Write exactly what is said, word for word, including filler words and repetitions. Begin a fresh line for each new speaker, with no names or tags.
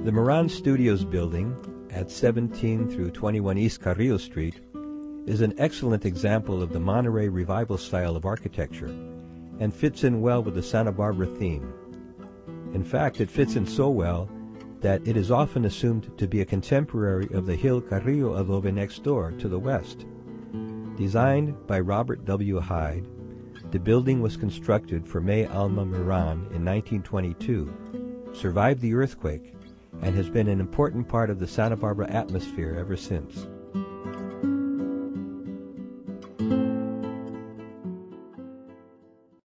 The Moran Studios building at seventeen through twenty-one East Carrillo Street is an excellent example of the Monterey Revival style of architecture and fits in well with the Santa Barbara theme. In fact, it fits in so well that it is often assumed to be a contemporary of the Hill Carrillo adobe next door to the west. Designed by Robert W. Hyde, the building was constructed for May Alma Moran in nineteen twenty-two, survived the earthquake, and has been an important part of the Santa Barbara atmosphere ever since.